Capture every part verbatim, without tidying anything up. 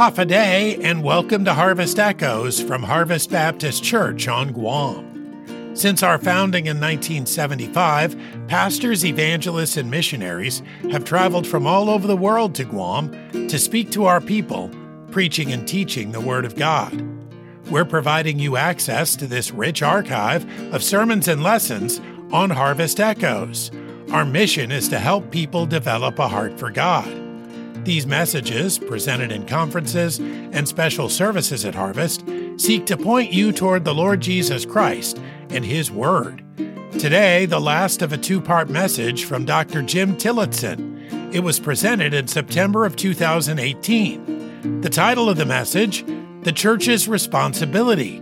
Hafa Adai, and welcome to Harvest Echoes from Harvest Baptist Church on Guam. Since our founding in nineteen seventy-five, pastors, evangelists, and missionaries have traveled from all over the world to Guam to speak to our people, preaching and teaching the Word of God. We're providing you access to this rich archive of sermons and lessons on Harvest Echoes. Our mission is to help people develop a heart for God. These messages, presented in conferences and special services at Harvest, seek to point you toward the Lord Jesus Christ and His Word. Today, the last of a two-part message from Doctor Jim Tillotson. It was presented in September of two thousand eighteen. The title of the message, The Church's Responsibility.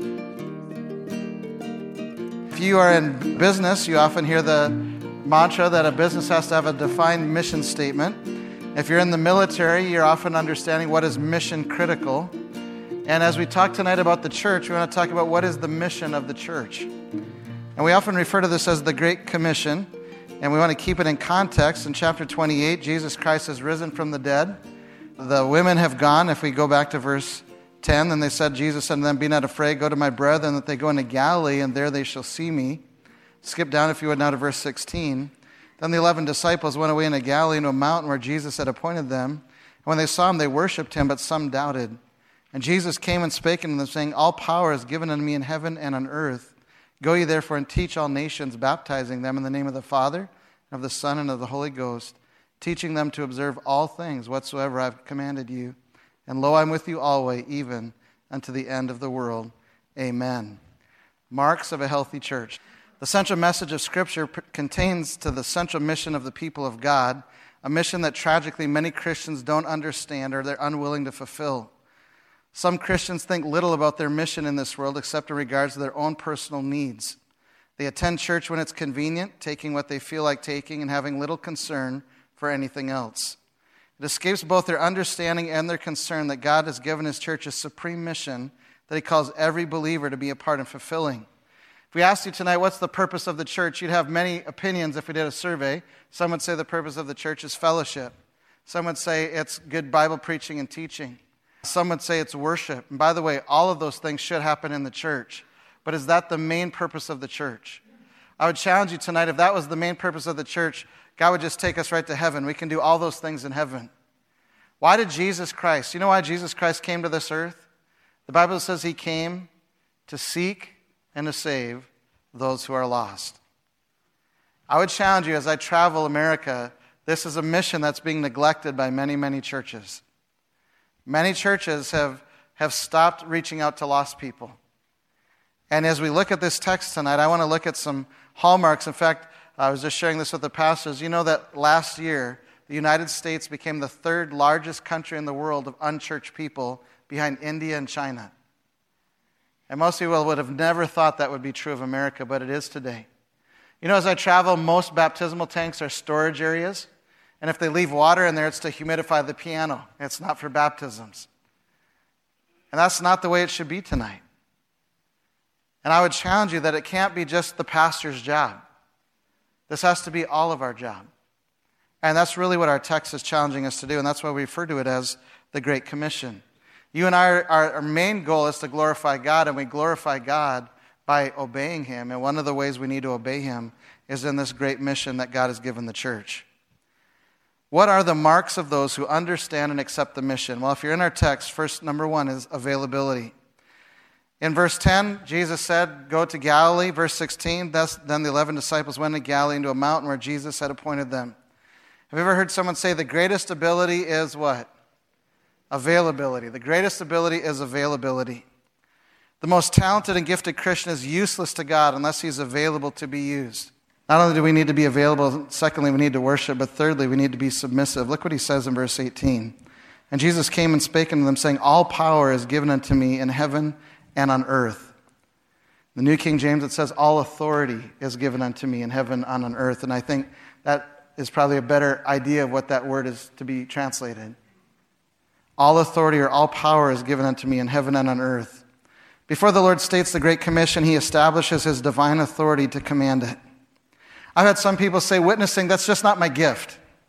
If you are in business, you often hear the mantra that a business has to have a defined mission statement. If you're in the military, you're often understanding what is mission critical. And as we talk tonight about the church, we want to talk about what is the mission of the church. And we often refer to this as the Great Commission, and we want to keep it in context. In chapter twenty-eight, Jesus Christ has risen from the dead. The women have gone. If we go back to verse ten, then they said, Jesus said to them, "Be not afraid, go to my brethren, that they go into Galilee, and there they shall see me." Skip down, if you would, now to verse sixteen. Then the eleven disciples went away into Galilee, into a mountain where Jesus had appointed them. And when they saw him, they worshipped him, but some doubted. And Jesus came and spake unto them, saying, "All power is given unto me in heaven and on earth. Go ye therefore and teach all nations, baptizing them in the name of the Father, and of the Son, and of the Holy Ghost, teaching them to observe all things whatsoever I have commanded you. And lo, I am with you always, even unto the end of the world. Amen." Marks of a healthy church. The central message of Scripture contains to the central mission of the people of God, a mission that tragically many Christians don't understand or they're unwilling to fulfill. Some Christians think little about their mission in this world except in regards to their own personal needs. They attend church when it's convenient, taking what they feel like taking and having little concern for anything else. It escapes both their understanding and their concern that God has given His church a supreme mission that He calls every believer to be a part in fulfilling. If we asked you tonight, what's the purpose of the church? You'd have many opinions if we did a survey. Some would say the purpose of the church is fellowship. Some would say it's good Bible preaching and teaching. Some would say it's worship. And by the way, all of those things should happen in the church. But is that the main purpose of the church? I would challenge you tonight, if that was the main purpose of the church, God would just take us right to heaven. We can do all those things in heaven. Why did Jesus Christ? You know why Jesus Christ came to this earth? The Bible says He came to seek and to save those who are lost. I would challenge you, as I travel America, this is a mission that's being neglected by many, many churches. Many churches have, have stopped reaching out to lost people. And as we look at this text tonight, I want to look at some hallmarks. In fact, I was just sharing this with the pastors. You know that last year, the United States became the third largest country in the world of unchurched people, behind India and China. And most people would have never thought that would be true of America, but it is today. You know, as I travel, most baptismal tanks are storage areas. And if they leave water in there, it's to humidify the piano. It's not for baptisms. And that's not the way it should be tonight. And I would challenge you that it can't be just the pastor's job. This has to be all of our job. And that's really what our text is challenging us to do, and that's why we refer to it as the Great Commission. You and I, are, our, our main goal is to glorify God, and we glorify God by obeying Him. And one of the ways we need to obey Him is in this great mission that God has given the church. What are the marks of those who understand and accept the mission? Well, if you're in our text, first, number one is availability. In verse ten, Jesus said, "Go to Galilee." Verse sixteen, thus, then the eleven disciples went to Galilee, into a mountain where Jesus had appointed them. Have you ever heard someone say the greatest ability is what? Availability. The greatest ability is availability. The most talented and gifted Christian is useless to God unless he's available to be used. Not only do we need to be available, secondly, we need to worship, but thirdly, we need to be submissive. Look what he says in verse eighteen. "And Jesus came and spake unto them, saying, All power is given unto me in heaven and on earth." The New King James, it says, "All authority is given unto me in heaven and on earth." And I think that is probably a better idea of what that word is to be translated. All authority or all power is given unto me in heaven and on earth. Before the Lord states the Great Commission, He establishes His divine authority to command it. I've had some people say, witnessing, that's just not my gift.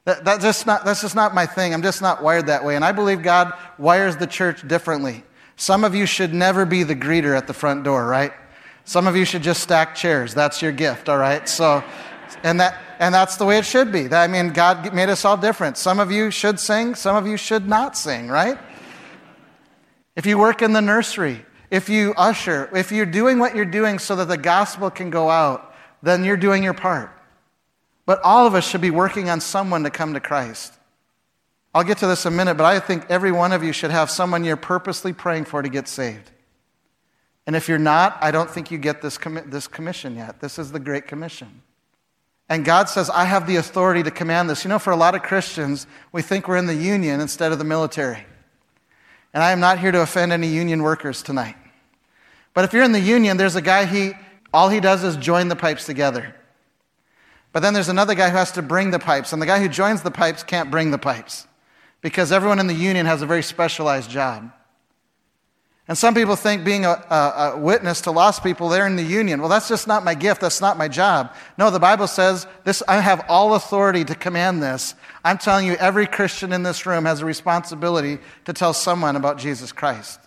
That, that's, just not, that's just not my thing. I'm just not wired that way. And I believe God wires the church differently. Some of you should never be the greeter at the front door, right? Some of you should just stack chairs. That's your gift, all right? So, and that and that's the way it should be. I mean, God made us all different. Some of you should sing. Some of you should not sing, right? If you work in the nursery, if you usher, if you're doing what you're doing so that the gospel can go out, then you're doing your part. But all of us should be working on someone to come to Christ. I'll get to this in a minute, but I think every one of you should have someone you're purposely praying for to get saved. And if you're not, I don't think you get this, commi- this commission yet. This is the Great Commission. And God says, I have the authority to command this. You know, for a lot of Christians, we think we're in the union instead of the military. And I am not here to offend any union workers tonight. But if you're in the union, there's a guy, he all he does is join the pipes together. But then there's another guy who has to bring the pipes. And the guy who joins the pipes can't bring the pipes. Because everyone in the union has a very specialized job. And some people think being a, a, a witness to lost people, they're in the union. Well, that's just not my gift. That's not my job. No, the Bible says this. I have all authority to command this. I'm telling you, every Christian in this room has a responsibility to tell someone about Jesus Christ.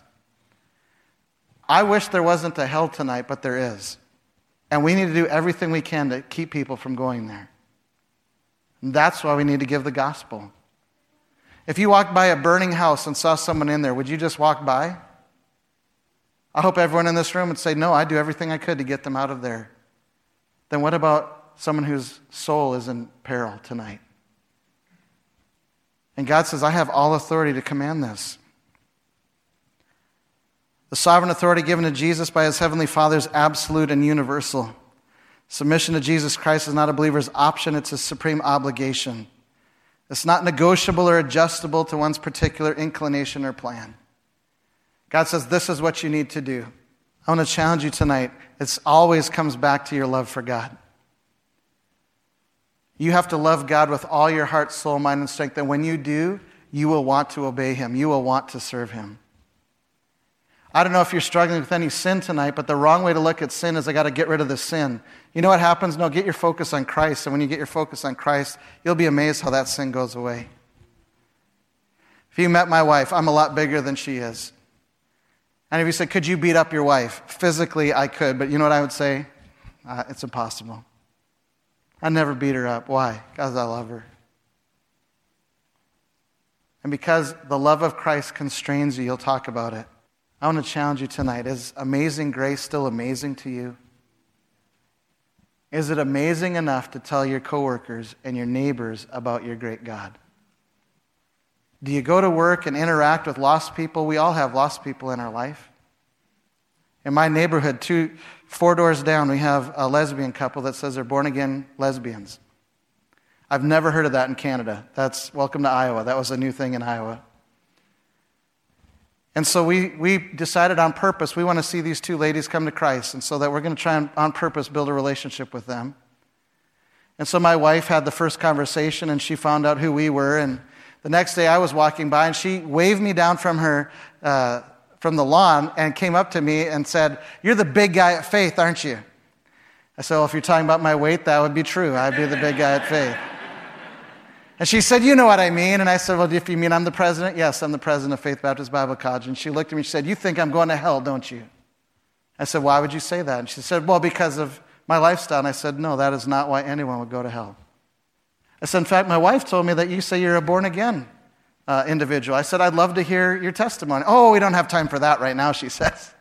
I wish there wasn't a hell tonight, but there is. And we need to do everything we can to keep people from going there. And that's why we need to give the gospel. If you walked by a burning house and saw someone in there, would you just walk by? I hope everyone in this room would say, no, I do everything I could to get them out of there. Then what about someone whose soul is in peril tonight? And God says, I have all authority to command this. The sovereign authority given to Jesus by his heavenly Father is absolute and universal. Submission to Jesus Christ is not a believer's option, it's a supreme obligation. It's not negotiable or adjustable to one's particular inclination or plan. God says, this is what you need to do. I want to challenge you tonight. It always comes back to your love for God. You have to love God with all your heart, soul, mind, and strength. And when you do, you will want to obey him. You will want to serve him. I don't know if you're struggling with any sin tonight, but the wrong way to look at sin is I got to get rid of the sin. You know what happens? No, get your focus on Christ. And when you get your focus on Christ, you'll be amazed how that sin goes away. If you met my wife, I'm a lot bigger than she is. And if you said, could you beat up your wife? Physically, I could, but you know what I would say? Uh, it's impossible. I never beat her up. Why? Because I love her. And because the love of Christ constrains you, you'll talk about it. I want to challenge you tonight. Is amazing grace still amazing to you? Is it amazing enough to tell your coworkers and your neighbors about your great God? Do you go to work and interact with lost people? We all have lost people in our life. In my neighborhood, two, four doors down, we have a lesbian couple that says they're born-again lesbians. I've never heard of that in Canada. That's welcome to Iowa. That was a new thing in Iowa. And so we, we decided on purpose, we want to see these two ladies come to Christ, and so that we're going to try and on purpose build a relationship with them. And so my wife had the first conversation, and she found out who we were, and the next day I was walking by, and she waved me down from her uh, from the lawn and came up to me and said, "You're the big guy at Faith, aren't you?" I said, "Well, if you're talking about my weight, that would be true. I'd be the big guy at Faith." And she said, "You know what I mean." And I said, "Well, if you mean I'm the president?" "Yes, I'm the president of Faith Baptist Bible College." And she looked at me and she said, "You think I'm going to hell, don't you?" I said, "Why would you say that?" And she said, "Well, because of my lifestyle." And I said, "No, that is not why anyone would go to hell." I said, "In fact, my wife told me that you say you're a born-again uh, individual." I said, "I'd love to hear your testimony." "Oh, we don't have time for that right now," she says.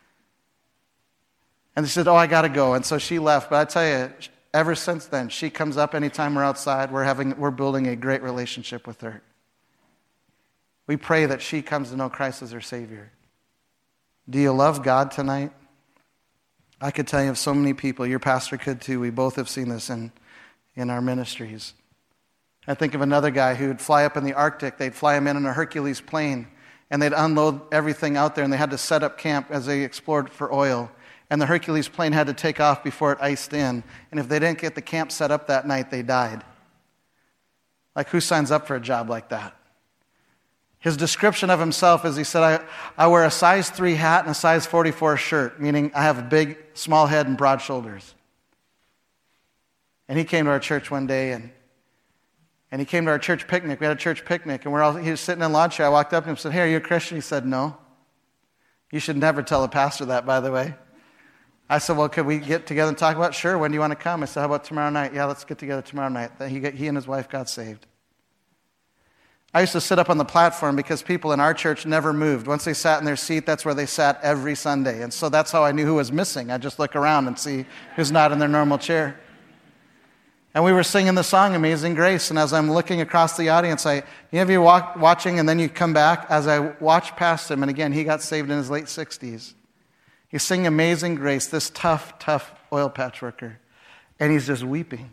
And she said, "Oh, I got to go." And so she left. But I tell you, ever since then, she comes up anytime we're outside. We're having, we're building a great relationship with her. We pray that she comes to know Christ as her Savior. Do you love God tonight? I could tell you of so many people. Your pastor could too. We both have seen this in, in our ministries. I think of another guy who would fly up in the Arctic. They'd fly him in on a Hercules plane, and they'd unload everything out there, and they had to set up camp as they explored for oil. And the Hercules plane had to take off before it iced in. And if they didn't get the camp set up that night, they died. Like, who signs up for a job like that? His description of himself is, he said, I, I wear a size three hat and a size forty-four shirt, meaning I have a big, small head and broad shoulders. And he came to our church one day, and And he came to our church picnic. We had a church picnic, and we're all, he was sitting in lawn chair. I walked up to him and said, hey, are you a Christian? He said, no. You should never tell a pastor that, by the way. I said, well, could we get together and talk about it? Sure, when do you want to come? I said, how about tomorrow night? Yeah, let's get together tomorrow night. Then he, got, he and his wife got saved. I used to sit up on the platform because people in our church never moved. Once they sat in their seat, that's where they sat every Sunday. And so that's how I knew who was missing. I'd just look around and see who's not in their normal chair. And we were singing the song, Amazing Grace. And as I'm looking across the audience, I, you know, you walk, watching and then you come back. As I watched past him, and again, he got saved in his late sixties. He's singing Amazing Grace, this tough, tough oil patch worker. And he's just weeping.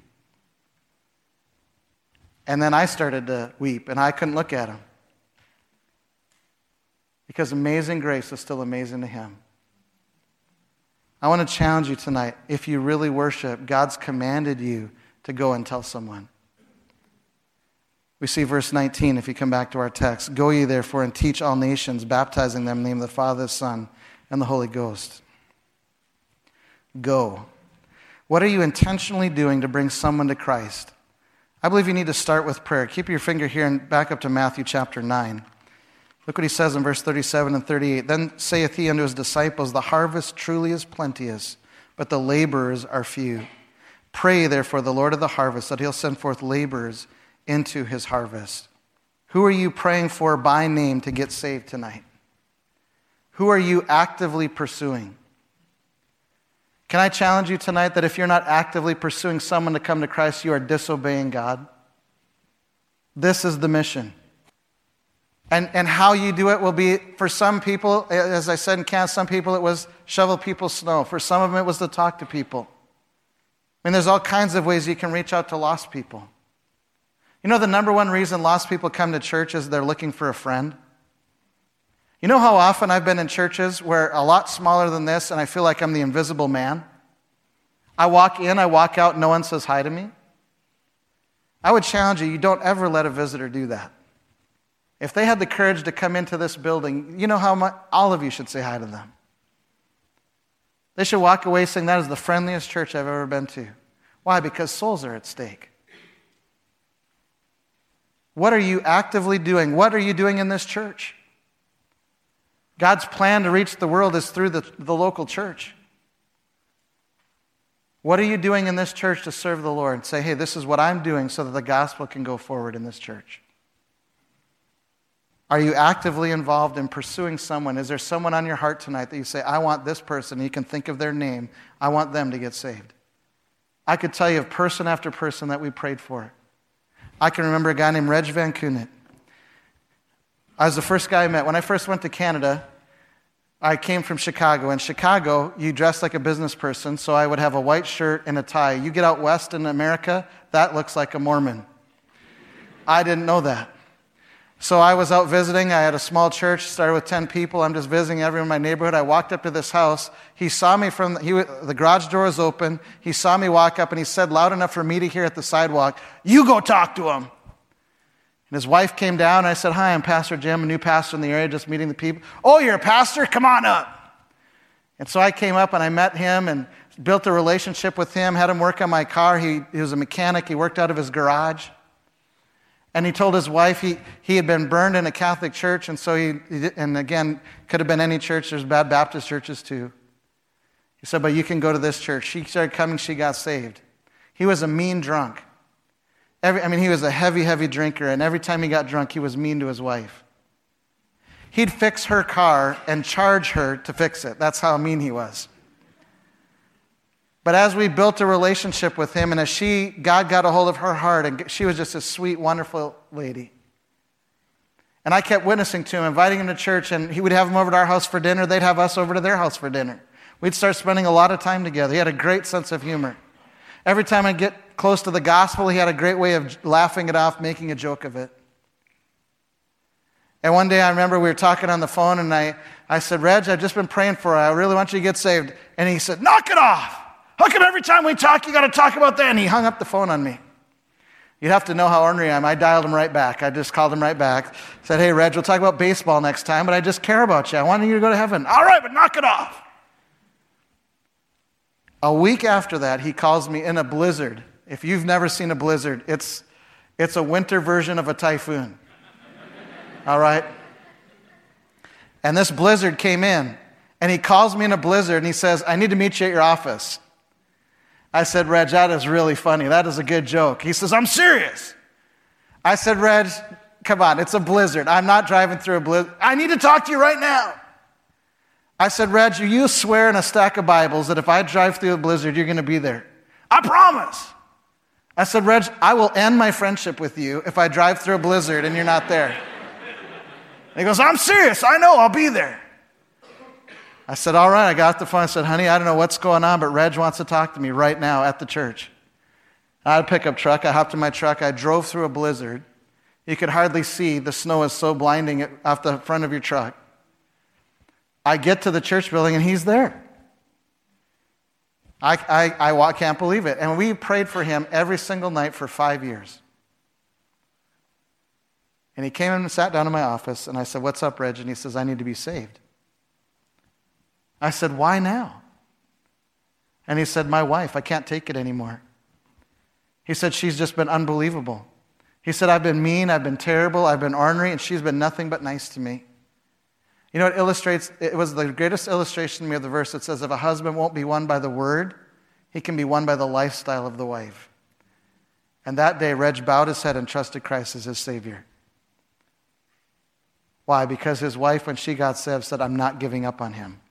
And then I started to weep, and I couldn't look at him. Because Amazing Grace is still amazing to him. I want to challenge you tonight. If you really worship, God's commanded you to go and tell someone. We see verse nineteen, if you come back to our text. Go ye therefore and teach all nations, baptizing them in the name of the Father, the Son, and the Holy Ghost. Go. What are you intentionally doing to bring someone to Christ? I believe you need to start with prayer. Keep your finger here and back up to Matthew chapter nine. Look what he says in verse thirty-seven and thirty-eight. Then saith he unto his disciples, the harvest truly is plenteous, but the laborers are few. Pray therefore the Lord of the harvest that he'll send forth laborers into his harvest. Who are you praying for by name to get saved tonight? Who are you actively pursuing? Can I challenge you tonight that if you're not actively pursuing someone to come to Christ, you are disobeying God? This is the mission. And, and how you do it will be, for some people, as I said in Canada, some people it was shovel people's snow. For some of them it was to talk to people. I mean, there's all kinds of ways you can reach out to lost people. You know the number one reason lost people come to church is they're looking for a friend? You know how often I've been in churches where a lot smaller than this and I feel like I'm the invisible man? I walk in, I walk out, no one says hi to me. I would challenge you, you don't ever let a visitor do that. If they had the courage to come into this building, you know how much, all of you should say hi to them. They should walk away saying, that is the friendliest church I've ever been to. Why? Because souls are at stake. What are you actively doing? What are you doing in this church? God's plan to reach the world is through the, the local church. What are you doing in this church to serve the Lord? Say, hey, this is what I'm doing so that the gospel can go forward in this church. Are you actively involved in pursuing someone? Is there someone on your heart tonight that you say, I want this person, and you can think of their name, I want them to get saved? I could tell you of person after person that we prayed for. I can remember a guy named Reg Van Coonet. I was the first guy I met. When I first went to Canada, I came from Chicago. In Chicago, you dress like a business person, so I would have a white shirt and a tie. You get out west in America, that looks like a Mormon. I didn't know that. So I was out visiting. I had a small church, started with ten people. I'm just visiting everyone in my neighborhood. I walked up to this house. He saw me from, the, he, the garage door was open. He saw me walk up, and he said loud enough for me to hear at the sidewalk, you go talk to him. And his wife came down, and I said, hi, I'm Pastor Jim, a new pastor in the area, just meeting the people. Oh, you're a pastor? Come on up. And so I came up, and I met him and built a relationship with him, had him work on my car. He, he was a mechanic. He worked out of his garage. And he told his wife he, he had been burned in a Catholic church, and so he, he, and again, could have been any church. There's bad Baptist churches too. He said, but you can go to this church. She started coming, she got saved. He was a mean drunk. Every, I mean, he was a heavy, heavy drinker, and every time he got drunk, he was mean to his wife. He'd fix her car and charge her to fix it. That's how mean he was. But as we built a relationship with him, and as she, God got a hold of her heart, and she was just a sweet, wonderful lady. And I kept witnessing to him, inviting him to church, and he would have them over to our house for dinner. They'd have us over to their house for dinner. We'd start spending a lot of time together. He had a great sense of humor. Every time I'd get close to the gospel, he had a great way of laughing it off, making a joke of it. And one day I remember we were talking on the phone, and I, I said, Reg, I've just been praying for you. I really want you to get saved. And he said, knock it off. How come every time we talk, you got to talk about that? And he hung up the phone on me. You'd have to know how ornery I am. I dialed him right back. I just called him right back. Said, hey, Reg, we'll talk about baseball next time, but I just care about you. I want you to go to heaven. All right, but knock it off. A week after that, he calls me in a blizzard. If you've never seen a blizzard, it's It's a winter version of a typhoon. All right? And this blizzard came in, and he calls me in a blizzard, and he says, I need to meet you at your office. I said, Reg, that is really funny. That is a good joke. He says, I'm serious. I said, Reg, come on, it's a blizzard. I'm not driving through a blizzard. I need to talk to you right now. I said, Reg, you swear in a stack of Bibles that if I drive through a blizzard, you're going to be there. I promise. I said, Reg, I will end my friendship with you if I drive through a blizzard and you're not there. And he goes, I'm serious. I know. I'll be there. I said, all right. I got off the phone. I said, honey, I don't know what's going on, but Reg wants to talk to me right now at the church. I had a pickup truck. I hopped in my truck. I drove through a blizzard. You could hardly see. The snow is so blinding off the front of your truck. I get to the church building, and he's there. I, I, I can't believe it. And we prayed for him every single night for five years. And he came in and sat down in my office, and I said, what's up, Reg? And he says, I need to be saved. I said, why now? And he said, my wife, I can't take it anymore. He said, she's just been unbelievable. He said, I've been mean, I've been terrible, I've been ornery, and she's been nothing but nice to me. You know, it illustrates, it was the greatest illustration to me of the verse that says, if a husband won't be won by the word, he can be won by the lifestyle of the wife. And that day, Reg bowed his head and trusted Christ as his Savior. Why? Because his wife, when she got saved, said, I'm not giving up on him.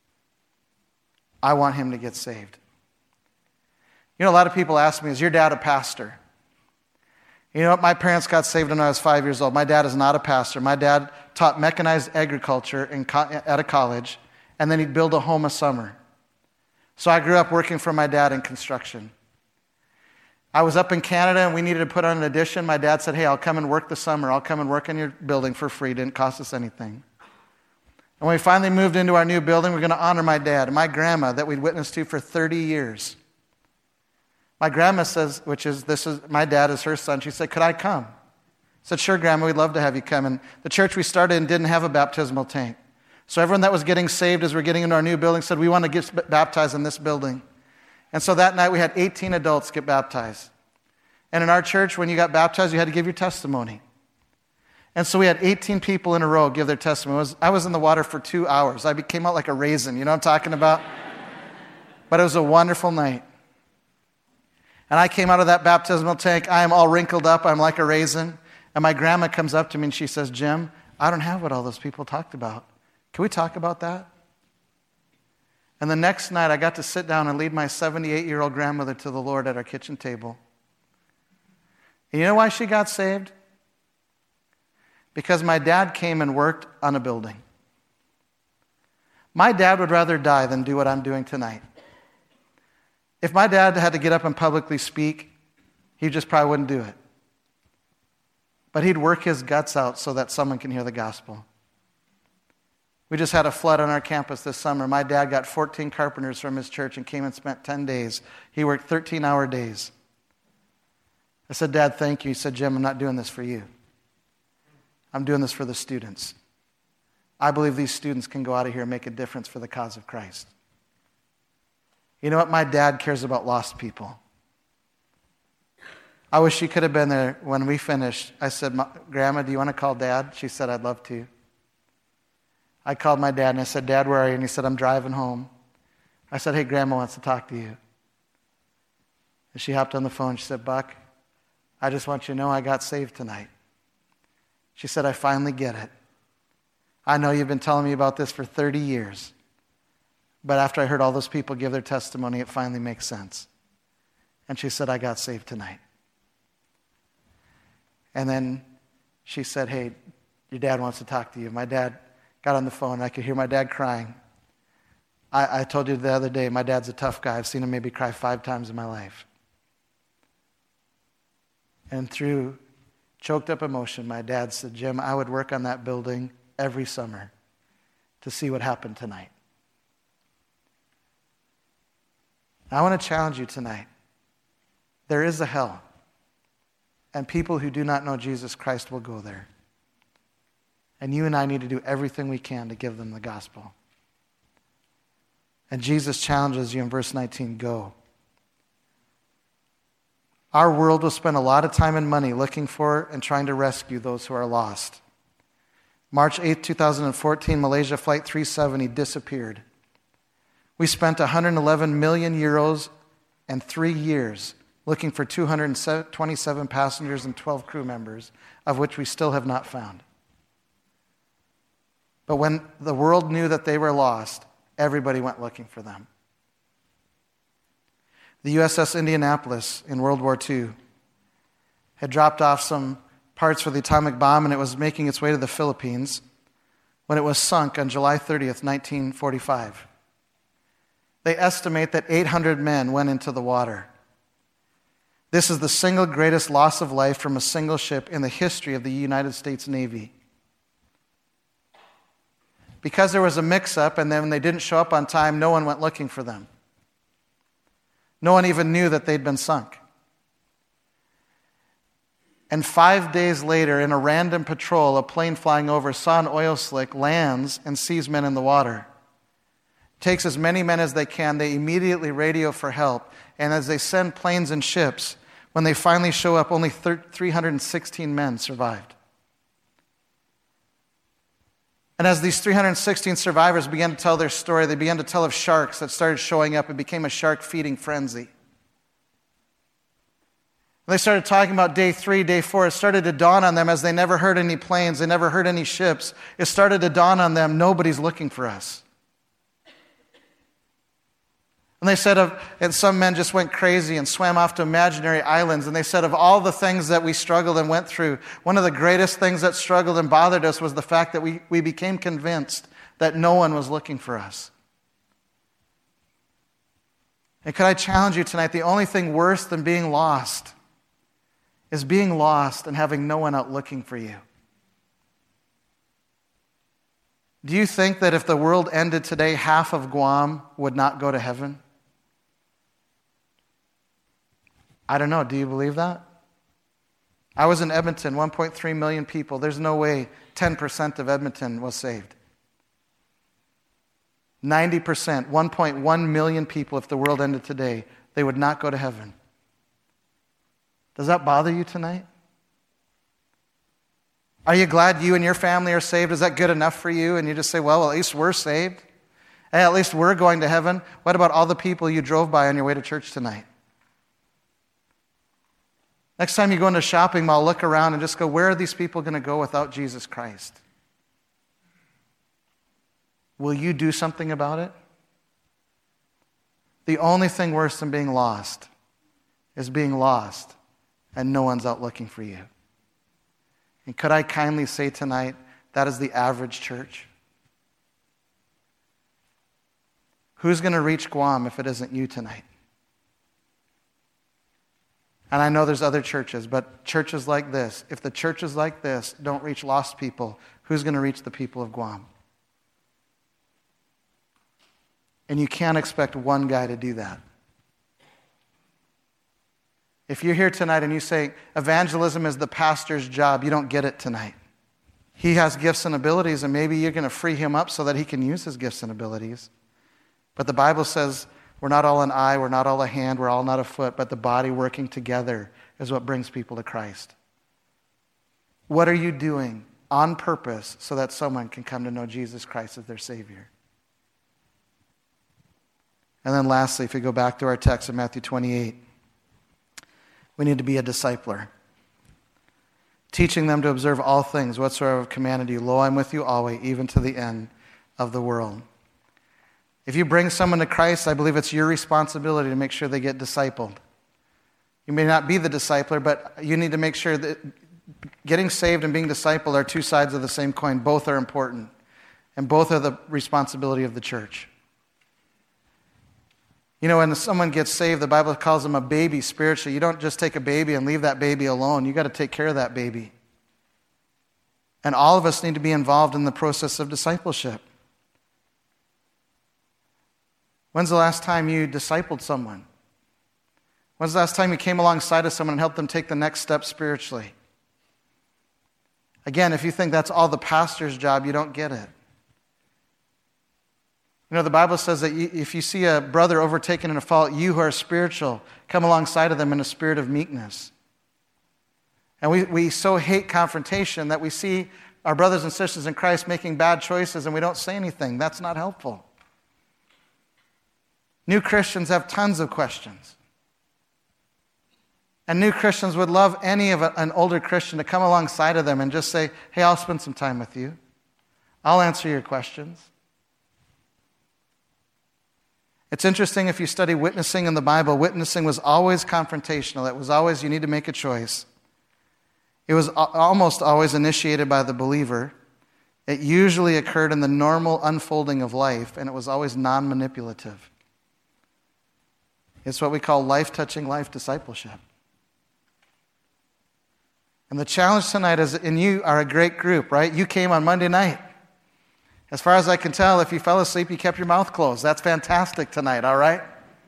I want him to get saved. You know, a lot of people ask me, is your dad a pastor? You know what? My parents got saved when I was five years old. My dad is not a pastor. My dad taught mechanized agriculture in co- at a college, and then he'd build a home a summer. So I grew up working for my dad in construction. I was up in Canada, and we needed to put on an addition. My dad said, hey, I'll come and work the summer. I'll come and work in your building for free. It didn't cost us anything. And when we finally moved into our new building, we we're going to honor my dad and my grandma that we'd witnessed to for thirty years. My grandma says, which is, this is, my dad is her son. She said, could I come? I said, sure, Grandma, we'd love to have you come. And the church we started in didn't have a baptismal tank. So everyone that was getting saved as we're getting into our new building said, we want to get baptized in this building. And so that night we had eighteen adults get baptized. And in our church, when you got baptized, you had to give your testimony. And so we had eighteen people in a row give their testimony. Was, I was in the water for two hours. I came out like a raisin. You know what I'm talking about? But it was a wonderful night. And I came out of that baptismal tank. I am all wrinkled up. I'm like a raisin. And my grandma comes up to me and she says, Jim, I don't have what all those people talked about. Can we talk about that? And the next night, I got to sit down and lead my seventy-eight-year-old grandmother to the Lord at our kitchen table. And you know why she got saved? Because my dad came and worked on a building. My dad would rather die than do what I'm doing tonight. If my dad had to get up and publicly speak, he just probably wouldn't do it. But he'd work his guts out so that someone can hear the gospel. We just had a flood on our campus this summer. My dad got fourteen carpenters from his church and came and spent ten days. He worked thirteen-hour days. I said, Dad, thank you. He said, Jim, I'm not doing this for you. I'm doing this for the students. I believe these students can go out of here and make a difference for the cause of Christ. You know what? My dad cares about lost people. I wish she could have been there when we finished. I said, Grandma, do you want to call Dad? She said, I'd love to. I called my dad and I said, Dad, where are you? And he said, I'm driving home. I said, hey, Grandma wants to talk to you. And she hopped on the phone. She said, Buck, I just want you to know I got saved tonight. She said, I finally get it. I know you've been telling me about this for thirty years. But after I heard all those people give their testimony, it finally makes sense. And she said, I got saved tonight. And then she said, hey, your dad wants to talk to you. My dad got on the phone, and I could hear my dad crying. I, I told you the other day, my dad's a tough guy. I've seen him maybe cry five times in my life. And through choked up emotion, my dad said, Jim, I would work on that building every summer to see what happened tonight. I want to challenge you tonight. There is a hell, and people who do not know Jesus Christ will go there. And you and I need to do everything we can to give them the gospel. And Jesus challenges you in verse nineteen, go. Our world will spend a lot of time and money looking for and trying to rescue those who are lost. March eighth, twenty fourteen, Malaysia Flight three seventy disappeared. We spent one hundred eleven million euros and three years looking for two hundred twenty-seven passengers and twelve crew members, of which we still have not found. But when the world knew that they were lost, everybody went looking for them. The U S S Indianapolis in World War Two had dropped off some parts for the atomic bomb, and it was making its way to the Philippines when it was sunk on July thirtieth, nineteen forty-five. They estimate that eight hundred men went into the water. This is the single greatest loss of life from a single ship in the history of the United States Navy. Because there was a mix-up, and then when they didn't show up on time, no one went looking for them. No one even knew that they'd been sunk. And five days later, in a random patrol, a plane flying over saw an oil slick, lands, and sees men in the water. Takes as many men as they can. They immediately radio for help. And as they send planes and ships, when they finally show up, only three hundred sixteen men survived. And as these three hundred sixteen survivors began to tell their story, they began to tell of sharks that started showing up. It became a shark feeding frenzy. They started talking about day three, day four. It started to dawn on them as they never heard any planes, they never heard any ships. It started to dawn on them, nobody's looking for us. And they said of, and some men just went crazy and swam off to imaginary islands. And they said of all the things that we struggled and went through, one of the greatest things that struggled and bothered us was the fact that we, we became convinced that no one was looking for us. And could I challenge you tonight, the only thing worse than being lost is being lost and having no one out looking for you. Do you think that if the world ended today, half of Guam would not go to heaven? I don't know. Do you believe that? I was in Edmonton, one point three million people. There's no way ten percent of Edmonton was saved. ninety percent, one point one million people, if the world ended today, they would not go to heaven. Does that bother you tonight? Are you glad you and your family are saved? Is that good enough for you? And you just say, well, at least we're saved. Hey, at least we're going to heaven. What about all the people you drove by on your way to church tonight? Next time you go into a shopping mall, look around and just go, where are these people going to go without Jesus Christ? Will you do something about it? The only thing worse than being lost is being lost and no one's out looking for you. And could I kindly say tonight, that is the average church? Who's going to reach Guam if it isn't you tonight? And I know there's other churches, but churches like this, if the churches like this don't reach lost people, who's going to reach the people of Guam? And you can't expect one guy to do that. If you're here tonight and you say, evangelism is the pastor's job, you don't get it tonight. He has gifts and abilities, and maybe you're going to free him up so that he can use his gifts and abilities. But the Bible says we're not all an eye, we're not all a hand, we're all not a foot, but the body working together is what brings people to Christ. What are you doing on purpose so that someone can come to know Jesus Christ as their Savior? And then lastly, if we go back to our text in Matthew twenty-eight, we need to be a discipler. Teaching them to observe all things whatsoever I've commanded you. Lo, I'm with you always, even to the end of the world. If you bring someone to Christ, I believe it's your responsibility to make sure they get discipled. You may not be the discipler, but you need to make sure that getting saved and being discipled are two sides of the same coin. Both are important, and both are the responsibility of the church. You know, when someone gets saved, the Bible calls them a baby spiritually. You don't just take a baby and leave that baby alone. You got to take care of that baby. And all of us need to be involved in the process of discipleship. When's the last time you discipled someone? When's the last time you came alongside of someone and helped them take the next step spiritually? Again, if you think that's all the pastor's job, you don't get it. You know, the Bible says that you, if you see a brother overtaken in a fault, you who are spiritual, come alongside of them in a spirit of meekness. And we, we so hate confrontation that we see our brothers and sisters in Christ making bad choices and we don't say anything. That's not helpful. New Christians have tons of questions. And new Christians would love any of a, an older Christian to come alongside of them and just say, hey, I'll spend some time with you. I'll answer your questions. It's interesting if you study witnessing in the Bible, witnessing was always confrontational. It was always, you need to make a choice. It was almost always initiated by the believer. It usually occurred in the normal unfolding of life, and it was always non-manipulative. It's what we call life-touching life discipleship. And the challenge tonight is, and you are a great group, right? You came on Monday night. As far as I can tell, if you fell asleep, you kept your mouth closed. That's fantastic tonight, all right?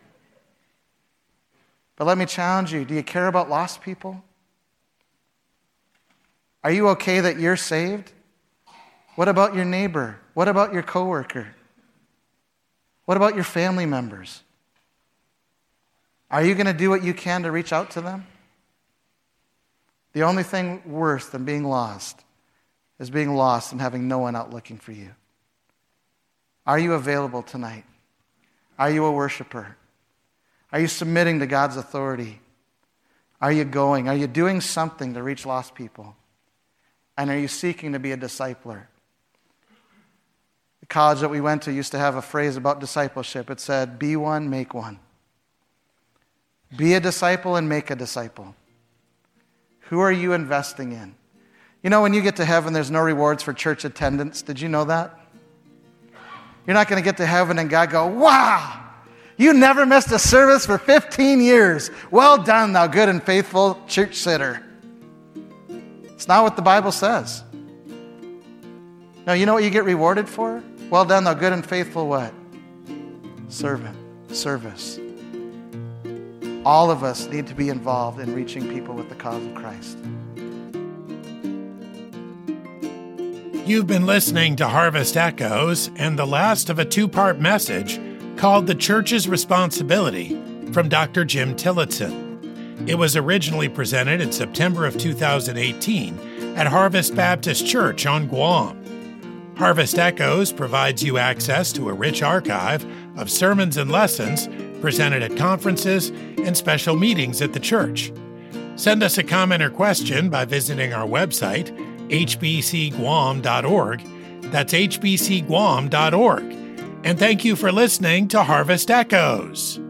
But let me challenge you. Do you care about lost people? Are you okay that you're saved? What about your neighbor? What about your coworker? What about your family members? Are you going to do what you can to reach out to them? The only thing worse than being lost is being lost and having no one out looking for you. Are you available tonight? Are you a worshiper? Are you submitting to God's authority? Are you going? Are you doing something to reach lost people? And are you seeking to be a discipler? The college that we went to used to have a phrase about discipleship. It said, be one, make one. Be a disciple and make a disciple. Who are you investing in? You know, when you get to heaven, there's no rewards for church attendance. Did you know that? You're not going to get to heaven and God go, wow, you never missed a service for fifteen years. Well done, thou good and faithful church sitter. It's not what the Bible says. No, you know what you get rewarded for? Well done, thou good and faithful what? Servant, service. All of us need to be involved in reaching people with the cause of Christ. You've been listening to Harvest Echoes and the last of a two-part message called The Church's Responsibility from Doctor Jim Tillotson. It was originally presented in September of two thousand eighteen at Harvest Baptist Church on Guam. Harvest Echoes provides you access to a rich archive of sermons and lessons presented at conferences and special meetings at the church. Send us a comment or question by visiting our website, h b c guam dot org. That's h b c guam dot org. And thank you for listening to Harvest Echoes.